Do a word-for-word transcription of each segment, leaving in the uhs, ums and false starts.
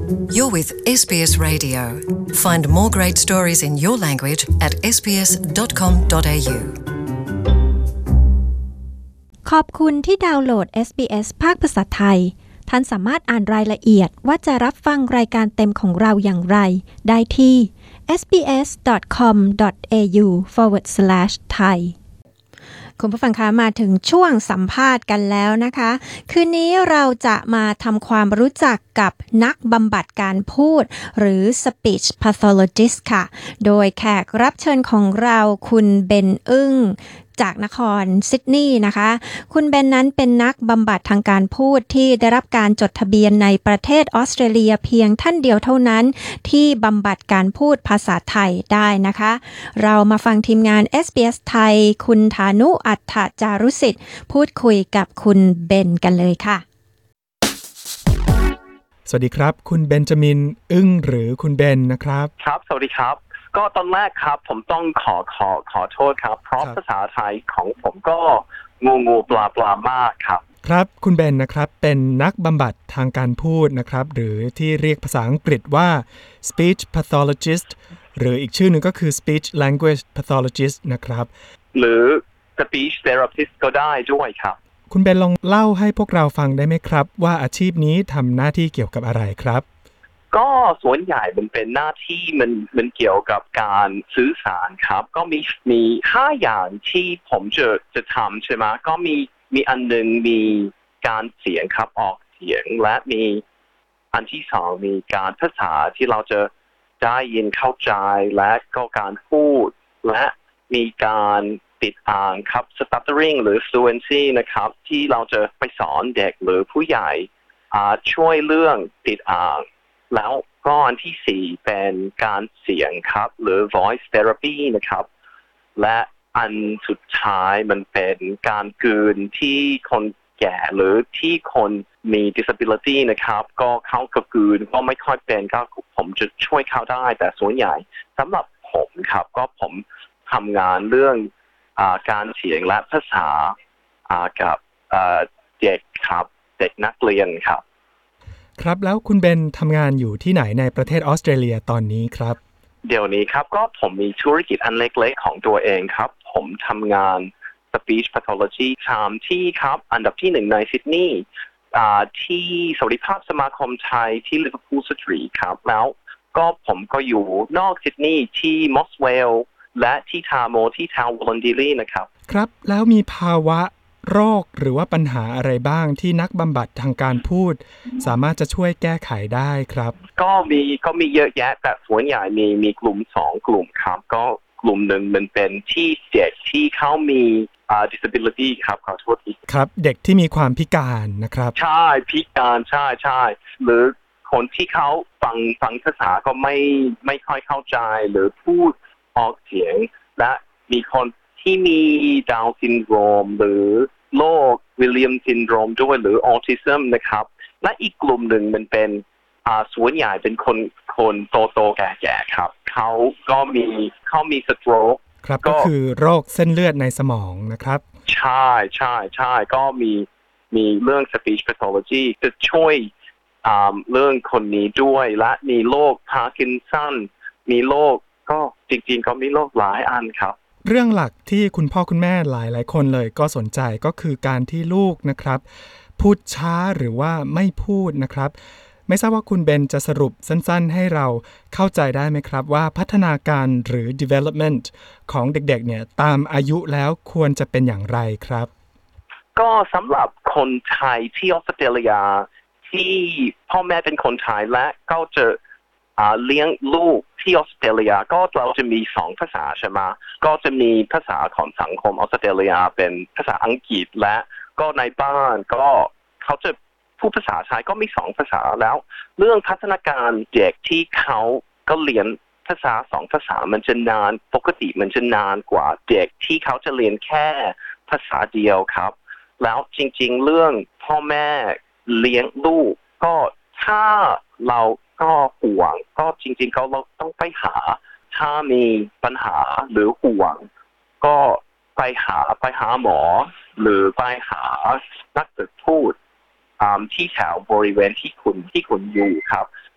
You're with เอส บี เอส Radio. Find more great stories in your language atเอส บี เอส ดอท คอม ดอท เอ ยูขอบคุณที่ดาวน์โหลด เอส บี เอส ภาคภาษาไทยท่านสามารถอ่านรายละเอียดว่าจะรับฟังรายการเต็มของเราอย่างไรได้ที่ เอส บี เอส ดอท คอม ดอท เอ ยู สแลช ไทย คุณผู้ฟังคะมาถึงช่วงสัมภาษณ์กันแล้วนะคะคืนนี้เราจะมาทำความรู้จักกับนักบำบัดการพูดหรือ speech pathologist ค่ะโดยแขกรับเชิญของเราคุณเบนอึ้งจากนครซิดนีย์นะคะคุณเบนนั้นเป็นนักบำบัดทางการพูดที่ได้รับการจดทะเบียนในประเทศออสเตรเลียเพียงท่านเดียวเท่านั้นที่บำบัดการพูดภาษาไทยได้นะคะเรามาฟังทีมงาน เอส บี เอส ไทยคุณฐานุอัฏฐจารุสิทธิ์พูดคุยกับคุณเบนกันเลยค่ะสวัสดีครับคุณเบนจามินอึ้งหรือคุณเบนนะครับครับสวัสดีครับก็ตอนแรกครับผมต้องขอขอขอโทษครับเพราะภาษาไทยของผมก็งูงูปลาปลามากครับครับคุณเบนนะครับเป็นนักบำบัดทางการพูดนะครับหรือที่เรียกภาษาอังกฤษว่า speech pathologist หรืออีกชื่อหนึ่งก็คือ speech language pathologist นะครับหรือ speech therapist ก็ได้ด้วยครับคุณเบนลองเล่าให้พวกเราฟังได้ไหมครับว่าอาชีพนี้ทำหน้าที่เกี่ยวกับอะไรครับก็ส่วนใหญ่มันเป็นหน้าที่มันมันเกี่ยวกับการสื่อสารครับก็มีมีห้าอย่างที่ผมจะจะทำใช่ไหมก็มีมีอันหนึ่งมีการเสียงครับออกเสียงและมีอันที่สองมีการภาษาที่เราจะได้ยินเข้าใจและก็การพูดและมีการติดอ่างครับ stuttering หรือ fluency นะครับที่เราจะไปสอนเด็กหรือผู้ใหญ่ช่วยเรื่องติดอ่างแล้วก็อันที่สี่เป็นการเสียงครับหรือ voice therapy นะครับและอันสุดท้ายมันเป็นการกลืนที่คนแก่หรือที่คนมี disability นะครับก็เขากลืนก็ไม่ค่อยเป็นก็ผมจะช่วยเขาได้แต่ส่วนใหญ่สำหรับผมครับก็ผมทำงานเรื่องอ่าการเสียงและภาษาอ่ากับอ่าเด็กครับเด็กนักเรียนครับครับแล้วคุณเบนทำงานอยู่ที่ไหนในประเทศออสเตรเลียตอนนี้ครับเดี๋ยวนี้ครับก็ผมมีธุรกิจอันเล็กๆของตัวเองครับผมทำงาน speech pathology ทำที่ครับอันดับที่หนึ่งในซิดนีย์ที่สวัสดิภาพสมาคมไทยที่ลิเวอร์พูลสตรีทครับแล้วก็ผมก็อยู่นอกซิดนีย์ที่มอสเวลและที่ทาโมที่ทาวน์วอลลันดิลีนะครับครับแล้วมีภาวะโรคหรือว่าปัญหาอะไรบ้างที่นักบำบัดทางการพูดสามารถจะช่วยแก้ไขได้ครับก็มีก็มีเยอะแยะแต่ส่วนใหญ่มีมีกลุ่มสองกลุ่มครับก็กลุ่มหนึ่งมันเป็นที่เด็กที่เขามีอ่า disability ครับขอโทษทีครับเด็กที่มีความพิการนะครับใช่พิการใช่ใช่หรือคนที่เขาฟังฟังภาษาก็ไม่ไม่ค่อยเข้าใจหรือพูดออกเสียงและมีคนที่มีดาวน์ซินโดรมหรือโรควิลเลียมซินโดรมด้วยหรือออทิซึมนะครับและอีกกลุ่มหนึ่งมันเป็นอ่าส่วนใหญ่เป็นคนคนโตโตแก่ๆครับเขาก็มีเขามีสโตรกครับก็คือโรคเส้นเลือดในสมองนะครับใช่ใช่ใช่ก็มีมีเรื่อง speech pathology จะช่วยอ่าเรื่องคนนี้ด้วยและมีโรคพาร์กินสันมีโรคก็จริงๆก็มีโรคหลายอันครับเรื่องหลักที่คุณพ่อคุณแม่หลายๆคนเลยก็สนใจก็คือการที่ลูกนะครับพูดช้าหรือว่าไม่พูดนะครับไม่ทราบว่าคุณเบนจะสรุปสั้นๆให้เราเข้าใจได้ไหมครับว่าพัฒนาการหรือ development ของเด็กๆเนี่ยตามอายุแล้วควรจะเป็นอย่างไรครับก็สำหรับคนไทยที่ออสเตรเลียที่พ่อแม่เป็นคนไทยและก็จะเลี้ยงลูกที่ออสเตรเลียก็เราจะมีสองภาษาใช่ไหมก็จะมีภาษาของสังคมออสเตรเลียเป็นภาษาอังกฤษและก็ในบ้านก็เขาจะพูดภาษาไทยก็มีสองภาษาแล้วเรื่องพัฒนาการเด็กที่เขาก็เรียนภาษาสองภาษามันจะนานปกติมันจะนานกว่าเด็กที่เขาจะเรียนแค่ภาษาเดียวครับแล้วจริงๆเรื่องพ่อแม่เลี้ยงลูกก็ถ้าเราก็ห่วงก็จริงๆเขาเราต้องไปหาถ้ามีปัญหาหรือห่วงก็ไปหาไปหาหมอหรือไปหานักศึกษาพูดที่แถวบริเวณที่คุณที่คุณอยู่ครับ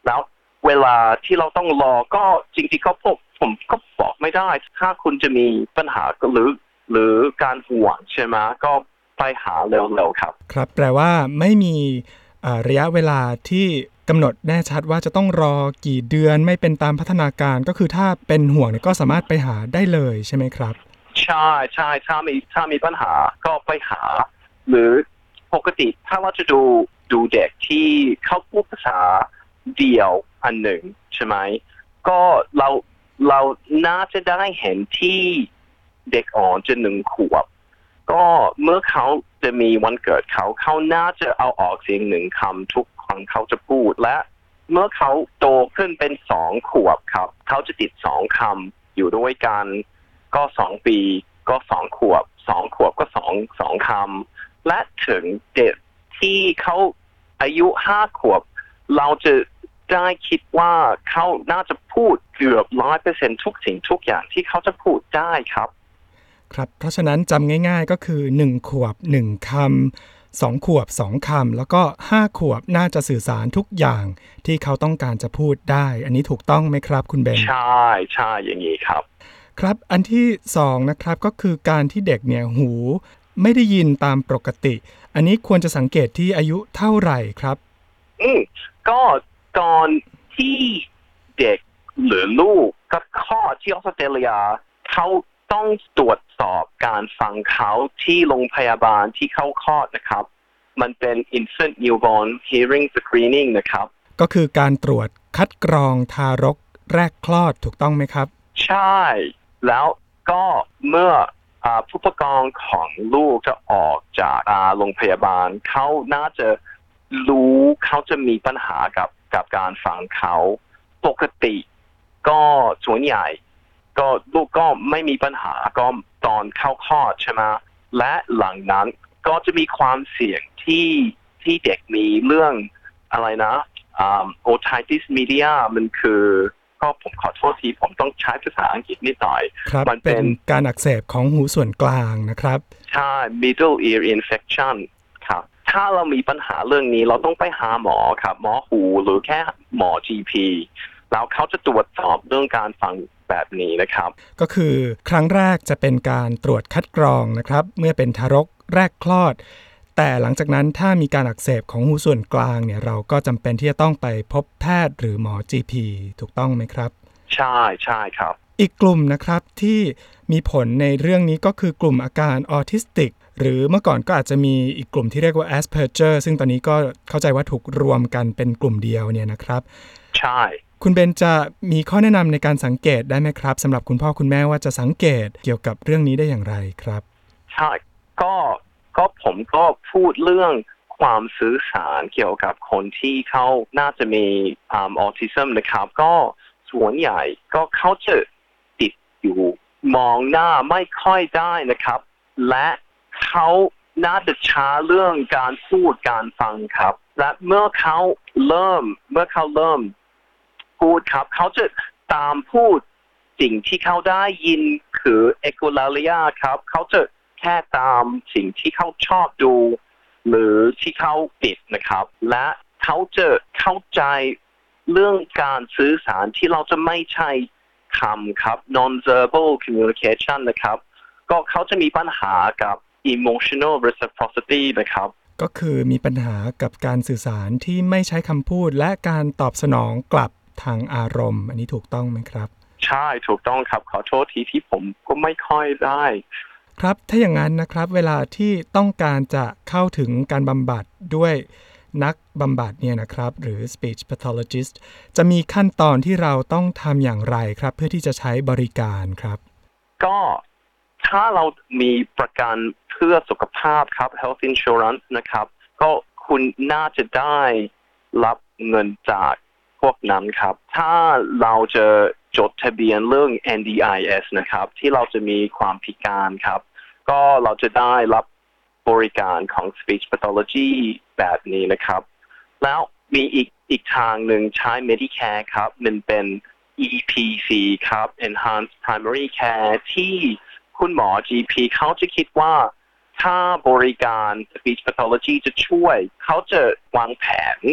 แล้วเวลาที่เราต้องรอก็จริงๆก็พวกผมก็บอกไม่ได้ถ้าคุณจะมีปัญหาหรือหรือการห่วงใช่ไหมก็ไปหาเร็วๆครับครับแปลว่าไม่มีระยะเวลาที่กำหนดแน่ชัดว่าจะต้องรอกี่เดือนไม่เป็นตามพัฒนาการก็คือถ้าเป็นห่วงเนี่ยก็สามารถไปหาได้เลยใช่ไหมครับใช่ใช่ถ้ามีถ้ามีปัญหาก็ไปหาหรือปกติถ้าเราจะดูดูเด็กที่เขาพูดภาษาเดียวอันหนึ่งใช่ไหมก็เราเราน่าจะได้เห็นที่เด็กอ่อนจะหนึ่งขวบก็เมื่อเขาจะมีวันเกิดเขาเขาน่าจะเอาออกเสียงหนึ่งคำทุกครั้งเขาจะพูดและเมื่อเขาโตขึ้นเป็นสองขวบครับเขาจะติดสองคำอยู่ด้วยกันก็สองปีก็สองขวบสองขวบก็สองสองคำและถึงเด็กที่เขาอายุห้าขวบเราจะได้คิดว่าเขาน่าจะพูดเกือบร้อยเปอร์เซ็นต์ทุกสิ่งทุกอย่างที่เขาจะพูดได้ครับครับเพราะฉะนั้นจำง่ายๆก็คือหนึ่งขวบหนึ่งคำสองขวบสองคำแล้วก็ห้าขวบน่าจะสื่อสารทุกอย่างที่เขาต้องการจะพูดได้อันนี้ถูกต้องไหมครับคุณเบนใช่ใช่อย่างนี้ครับครับอันที่สองนะครับก็คือการที่เด็กเนี่ยหูไม่ได้ยินตามปกติอันนี้ควรจะสังเกตที่อายุเท่าไหร่ครับอืมก็ตอนที่เด็กหรือลูกกับข้อที่ออสเตรเลียเขาต้องตรวจสอบการฟังเขาที่โรงพยาบาลที่เข้าคลอดนะครับมันเป็น infant newborn hearing screening นะครับก็คือการตรวจคัดกรองทารกแรกคลอดถูกต้องไหมครับใช่แล้วก็เมื่อผู้ปกครองของลูกจะออกจากโรงพยาบาลเขาน่าจะรู้เขาจะมีปัญหากับกับการฟังเขาปกติก็ส่วนใหญ่ก็ลูกก็ไม่มีปัญหาก็ตอนเข้าคลอดใช่ไหมและหลังนั้นก็จะมีความเสี่ยงที่ที่เด็กมีเรื่องอะไรนะอ่า otitis media มันคือก็ผมขอโทษทีผมต้องใช้ภาษาอังกฤษนิดหน่อยมันเป็นการอักเสบของหูส่วนกลางนะครับใช่ middle ear infection ครับถ้าเรามีปัญหาเรื่องนี้เราต้องไปหาหมอครับหมอหูหรือแค่หมอ จี พี แล้วเขาจะตรวจสอบเรื่องการฟังแบบนี้นะครับก็คือครั้งแรกจะเป็นการตรวจคัดกรองนะครับเมื่อเป็นทารกแรกคลอดแต่หลังจากนั้นถ้ามีการอักเสบของหูส่วนกลางเนี่ยเราก็จำเป็นที่จะต้องไปพบแพทย์หรือหมอ จี พี ถูกต้องไหมครับใช่ใช่ครับอีกกลุ่มนะครับที่มีผลในเรื่องนี้ก็คือกลุ่มอาการออทิสติกหรือเมื่อก่อนก็อาจจะมีอีกกลุ่มที่เรียกว่า Asperger ซึ่งตอนนี้ก็เข้าใจว่าถูกรวมกันเป็นกลุ่มเดียวเนี่ยนะครับใช่คุณเบนจะมีข้อแนะนำในการสังเกตได้ไหมครับสำหรับคุณพ่อคุณแม่ว่าจะสังเกตเกี่ยวกับเรื่องนี้ได้อย่างไรครับใช่ก็ก็ผมก็พูดเรื่องความสื่อสารเกี่ยวกับคนที่เขาน่าจะมีออทิซึมนะครับก็ส่วนใหญ่ก็เขาจะติดอยู่มองหน้าไม่ค่อยได้นะครับและเขาน่าจะช้าเรื่องการพูดการฟังครับและเมื่อเขาเริ่มเมื่อเขาเริ่มพูดครับเขาจะตามพูดสิ่งที่เขาได้ยินคือเอโกลาเลียครับเขาจะแค่ตามสิ่งที่เขาชอบดูหรือที่เขาติดนะครับและเขาจะเข้าใจเรื่องการสื่อสารที่เราจะไม่ใช่คำครับ non-verbal communication นะครับก็เขาจะมีปัญหากับ emotional reciprocity นะครับก็คือมีปัญหากับการสื่อสารที่ไม่ใช้คำพูดและการตอบสนองกลับทางอารมณ์อันนี้ถูกต้องไหมครับใช่ถูกต้องครับขอโทษทีที่ผมก็ไม่ค่อยได้ครับถ้าอย่างนั้นนะครับเวลาที่ต้องการจะเข้าถึงการบำบัดด้วยนักบำบัดเนี่ยนะครับหรือ speech pathologist จะมีขั้นตอนที่เราต้องทำอย่างไรครับเพื่อที่จะใช้บริการครับก็ถ้าเรามีประกันเพื่อสุขภาพครับ health insurance นะครับก็คุณน่าจะได้รับเงินจากพวกนั้นครับถ้าเราจะจดทะเบียนเรื่อง เอ็น ดี ไอ เอส นะครับที่เราจะมีความพิการครับก็เราจะได้รับบริการของ speech pathology แบบนี้นะครับแล้วมีอีกอีกทางหนึ่งใช้ Medicare ครับมันเป็น อี พี ซี ครับ Enhanced Primary Care ที่คุณหมอ จี พี เขาจะคิดว่าถ้าบริการ speech pathology จะช่วยเขาจะวางแผน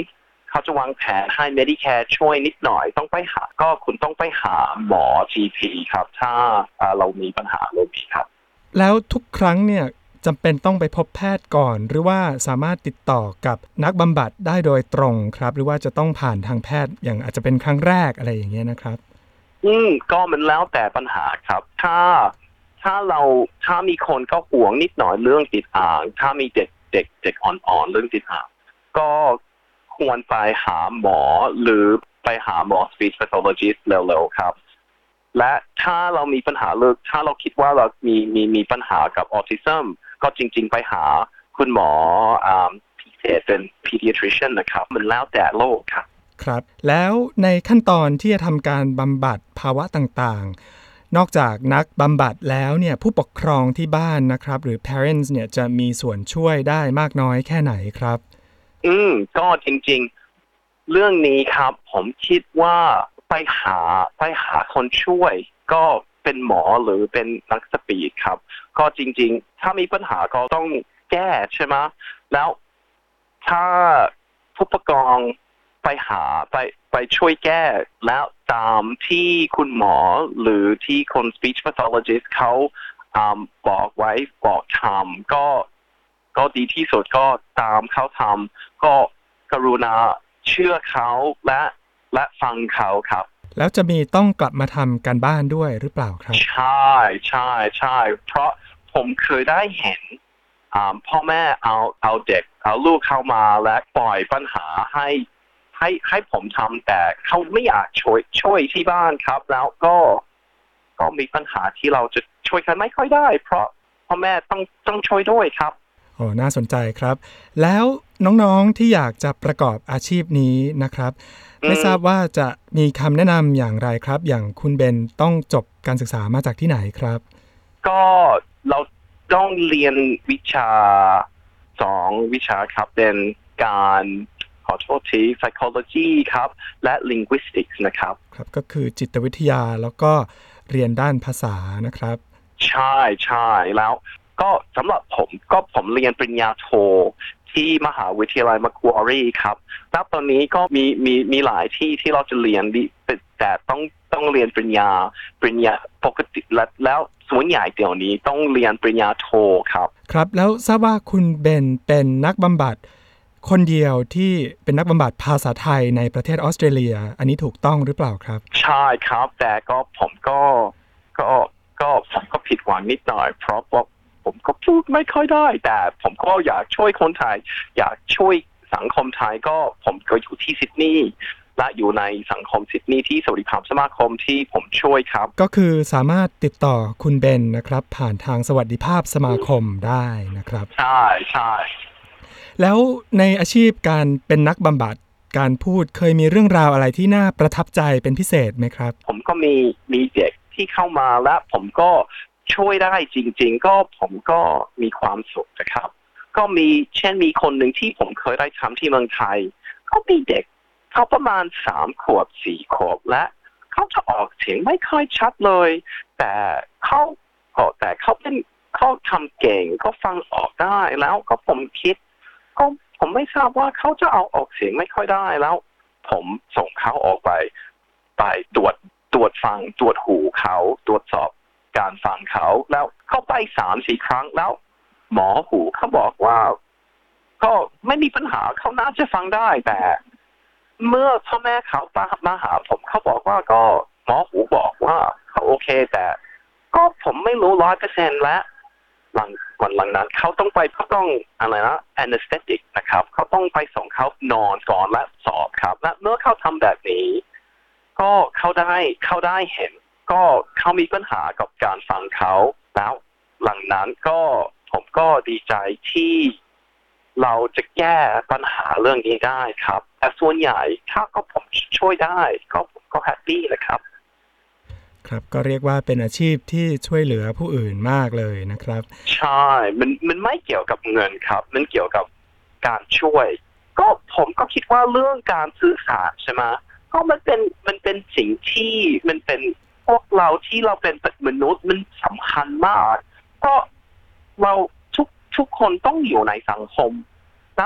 เขาจะวางแผนให้ Medicare ช่วยนิดหน่อยต้องไปหาก็คุณต้องไปหาหมอ จี พี ครับถ้าเรามีปัญหาเรื่องนี้ครับแล้วทุกครั้งเนี่ยจำเป็นต้องไปพบแพทย์ก่อนหรือว่าสามารถติดต่อกับนักบำบัดได้โดยตรงครับหรือว่าจะต้องผ่านทางแพทย์อย่างอาจจะเป็นครั้งแรกอะไรอย่างเงี้ยนะครับอืมก็มันแล้วแต่ปัญหาครับถ้าถ้าเราถ้ามีคนก็ห่วงนิดหน่อยเรื่องติดอ่างถ้ามีเด็กเด็กเด็กอ่อนๆเรื่องติดอ่างก็ควรไปหาหมอหรือไปหาหมอ speech pathologist เร็วๆครับและถ้าเรามีปัญหาเรื่องถ้าเราคิดว่าเรามีมีมีปัญหากับออทิซึมก็จริงๆไปหาคุณหมออ่าพิเศษเป็น pediatrician นะครับมันแล้วแต่โรคครับครับแล้วในขั้นตอนที่จะทำการบำบัดภาวะต่างๆนอกจากนักบำบัดแล้วเนี่ยผู้ปกครองที่บ้านนะครับหรือ parents เนี่ยจะมีส่วนช่วยได้มากน้อยแค่ไหนครับอืมก็จริงๆเรื่องนี้ครับผมคิดว่าไปหาไปหาคนช่วยก็เป็นหมอหรือเป็นนักสปีดครับก็จริงๆถ้ามีปัญหาก็ต้องแก้ใช่ไหมแล้วถ้าผู้ปกครองไปหาไปไปช่วยแก้แล้วตามที่คุณหมอหรือที่คน speech pathologist เขาบอกไว้บอกทำก็ก็ดีที่สุดก็ตามเขาทำก็กรุณาเชื่อเขาและและฟังเขาครับแล้วจะมีต้องกลับมาทำการบ้านด้วยหรือเปล่าครับใช่ใช่ใช่เพราะผมเคยได้เห็นพ่อแม่เอาเอาเด็กเอาลูกเข้ามาและปล่อยปัญหาให้ให้ให้ผมทำแต่เขาไม่อยากช่วยช่วยที่บ้านครับแล้วก็ก็มีปัญหาที่เราจะช่วยกันไม่ค่อยได้เพราะพ่อแม่ต้องต้องช่วยด้วยครับโอ้น่าสนใจครับแล้วน้องๆที่อยากจะประกอบอาชีพนี้นะครับไม่ทราบว่าจะมีคำแนะนำอย่างไรครับอย่างคุณเบนต้องจบการศึกษามาจากที่ไหนครับก็เราต้องเรียนวิชาสองวิชาครับเป็นการขอโทษที psychology ครับและ linguistics นะครับครับก็คือจิตวิทยาแล้วก็เรียนด้านภาษานะครับใช่ใช่แล้วก็สำหรับผมก็ผมเรียนปริญญาโทที่มหาวิทยาลัย Macquarie ครับแล้วตอนนี้ก็มีมีมีหลายที่ที่เราจะเรียนแต่ต้องต้องเรียนปริญญาปริญญาปกติแล้วส่วนใหญ่เดี๋ยวนี้ต้องเรียนปริญญาโทครับครับแล้วทราบว่าคุณเบนเป็นนักบำบัดคนเดียวที่เป็นนักบำบัดภาษาไทยในประเทศออสเตรเลียอันนี้ถูกต้องหรือเปล่าครับใช่ครับแต่ก็ผมก็ก็ก็ผมก็ผิดหวังนิดหน่อยเพราะว่าผมก็พูดไม่ค่อยได้แต่ผมก็อยากช่วยคนไทยอยากช่วยสังคมไทยก็ผมก็อยู่ที่ซิดนีย์และอยู่ในสังคมซิดนีย์ที่สวัสดิภาพสมาคมที่ผมช่วยครับก็คือสามารถติดต่อคุณเบนนะครับผ่านทางสวัสดิภาพสมาคมได้นะครับใช่ใช่แล้วในอาชีพการเป็นนักบำบัดการพูดเคยมีเรื่องราวอะไรที่น่าประทับใจเป็นพิเศษไหมครับผมก็มีมีเด็กที่เข้ามาและผมก็ช่วยได้จริงๆก็ผมก็มีความสุขนะครับก็มีเช่นมีคนหนึ่งที่ผมเคยได้ทำที่เมืองไทยเขามีเด็กเขาประมาณสามขวบสี่ขวบและเขาจะออกเสียงไม่ค่อยชัดเลยแต่เขาแต่เขาเป็นเขาทำเก่งเขาฟังออกได้แล้วก็ผมคิดก็ผมไม่ทราบว่าเขาจะเอาออกเสียงไม่ค่อยได้แล้วผมส่งเขาออกไปไปตรวจตรวจฟังตรวจหูเขาตรวจสอบการฟังเขาแล้วเข้าไปสามสี่ครั้งแล้วหมอหูเขาบอกว่าก็ไม่มีปัญหาเขาน่าจะฟังได้แต่เมื่อพ่อแม่เขามาหาผมเขาบอกว่าก็หมอหูบอกว่าเขาโอเคแต่ก็ผมไม่รู้ร้อยเปอร์เซ็นต์และหลังวันหลังนั้นเขาต้องไปเขาต้องอะไรนะ anesthetic นะครับเขาต้องไปส่งเขานอนก่อนและสอบครับและเมื่อเขาทำแบบนี้ก็เขาได้เขาได้เห็นก็เขามีปัญหากับการฟังเขาแล้วหลังนั้นก็ผมก็ดีใจที่เราจะแก้ปัญหาเรื่องนี้ได้ครับแต่ส่วนใหญ่ถ้าก็ผมช่วยได้ก็ผมก็แฮปปี้เลยครับครับก็เรียกว่าเป็นอาชีพที่ช่วยเหลือผู้อื่นมากเลยนะครับใช่มันมันไม่เกี่ยวกับเงินครับมันเกี่ยวกับการช่วยก็ผมก็คิดว่าเรื่องการสื่อสารใช่ไหมก็มันเป็นมันเป็นสิ่งที่มันเป็นพวกเราที่เราเป็นมนุษย์มันสำคัญมากเพราะเราทุกทุกคนต้องอยู่ในสังคมแล้วถ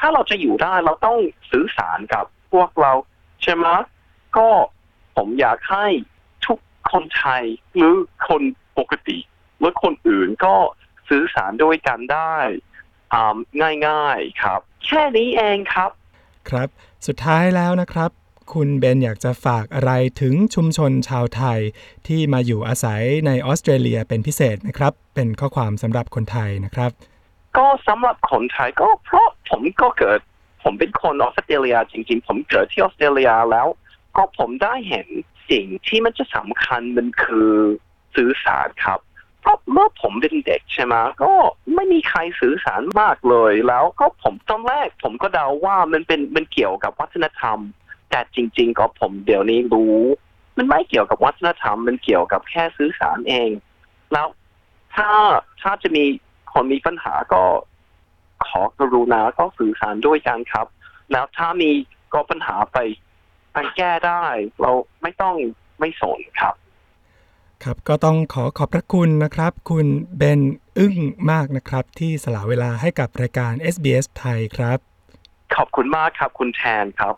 ถ้าเราจะอยู่ได้เราต้องสื่อสารกับพวกเราใช่ไหมก็ผมอยากให้ทุกคนไทยหรือคนปกติหรือคนอื่นก็สื่อสารด้วยกันได้ง่ายๆครับแค่นี้เองครับครับสุดท้ายแล้วนะครับคุณเบนอยากจะฝากอะไรถึงชุมชนชาวไทยที่มาอยู่อาศัยในออสเตรเลียเป็นพิเศษนะครับเป็นข้อความสำหรับคนไทยนะครับก็สำหรับคนไทยก็เพราะผมก็เกิดผมเป็นคนออสเตรเลียจริงๆผมเกิดที่ออสเตรเลียแล้วก็ผมได้เห็นสิ่งที่มันจะสำคัญมันคือสื่อสารครับเพราะเมื่อผมเป็นเด็กใช่ไหมก็ไม่มีใครสื่อสารมากเลยแล้วก็ผมตอนแรกผมก็เดาว่ามันเป็นมันเกี่ยวกับวัฒนธรรมแต่จริงๆก็ผมเดี๋ยวนี้รู้มันไม่เกี่ยวกับวัฒนธรรมมันเกี่ยวกับแค่สื่อสารเองแล้วถ้าถ้าจะมีคนมีปัญหาก็ขอกรุณาก็สื่อสารด้วยกันครับแล้วถ้ามีก็ปัญหาไปไปแก้ได้เราไม่ต้องไม่สนครับครับก็ต้องขอขอบพระคุณนะครับคุณเบนอึ้งมากนะครับที่สละเวลาให้กับรายการ เอส บี เอส ไทยครับขอบคุณมากครับคุณแทนครับ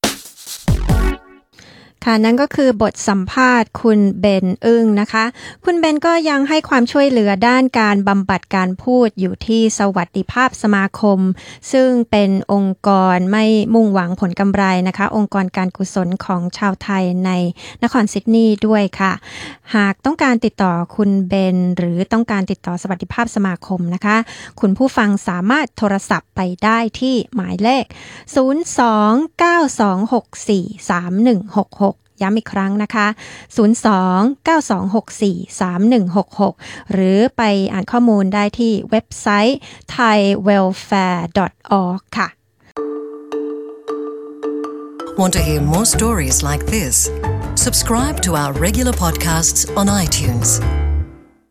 ค่ะนั่นก็คือบทสัมภาษณ์คุณเบนอึ้งนะคะคุณเบนก็ยังให้ความช่วยเหลือด้านการบำบัดการพูดอยู่ที่สวัสดิภาพสมาคมซึ่งเป็นองค์กรไม่มุ่งหวังผลกำไรนะคะองค์กรการกุศลของชาวไทยในนครซิดนีย์ด้วยค่ะหากต้องการติดต่อคุณเบนหรือต้องการติดต่อสวัสดิภาพสมาคมนะคะคุณผู้ฟังสามารถโทรศัพท์ไปได้ที่หมายเลขศูนย์ สอง เก้า สอง หก สี่ สาม หนึ่ง หก หกย้ำอีกครั้งนะคะศูนย์ สอง เก้า สอง หก สี่ สาม หนึ่ง หก หกหรือไปอ่านข้อมูลได้ที่เว็บไซต์ ไทย เวลแฟร์ ดอท ออร์ก ค่ะ Want to hear more stories like this? Subscribe to our regular podcasts on iTunes.